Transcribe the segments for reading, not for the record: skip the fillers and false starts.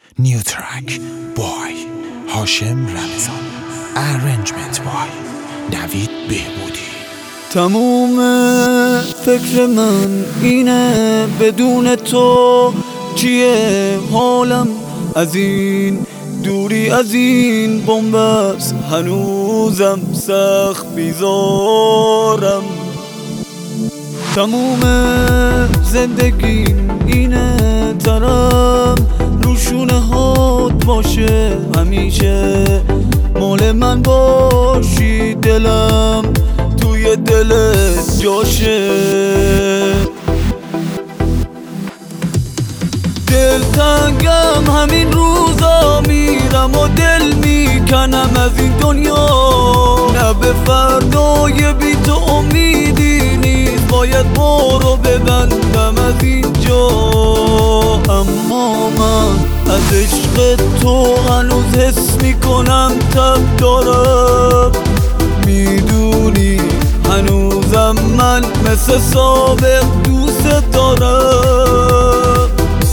New track by هاشم رمضان. Arrangement by نوید بهبودی. تموم فکر من اینه بدون تو چیه حالم، از این دوری از این بنبست هنوزم سخت بیزارم. تموم زندگیم اینه دارم روشونه هات باشه، همیشه مال من باشی، دلم توی دلت جاشه. دلتنگم همین روزا میرم و دل میکنم از این دنیا، نه به فردای بی تو امیدی نیست، باید برو ببندم از اینجا. اما من از عشق تو هنوز حس میکنم تب دارم، میدونی هنوزم من مثل سابق دوست دارم.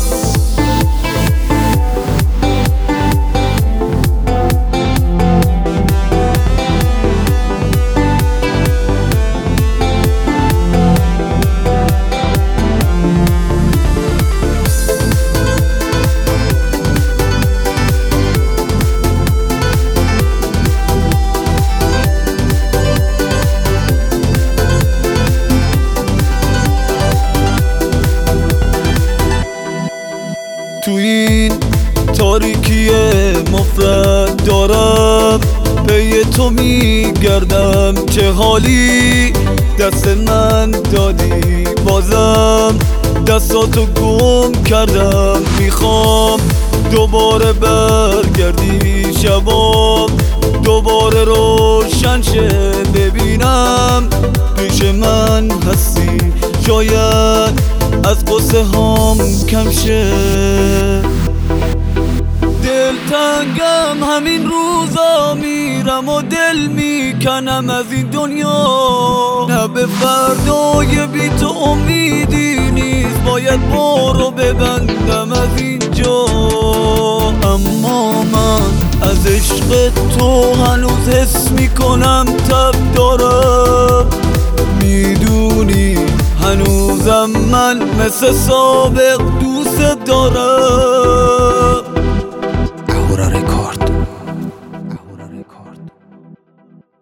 تو این تاریکی مفرد دارم پی تو میگردم، چه حالی دست من دادی، بازم دستاتو گم کردم. میخوام دوباره برگردی، شبام دوباره روشن شه، ببینم پیش من هستی، شاید از قصه هام کم شه. دلتنگم همین روزا میرم و دل میکنم از این دنیا، نه به فردای بی تو امیدی نیست، باید برو ببندم از اینجا. اما من از عشق تو هنوز حس میکنم تب دارم، میدونی هنوزم من مثل سابق دوست دارم.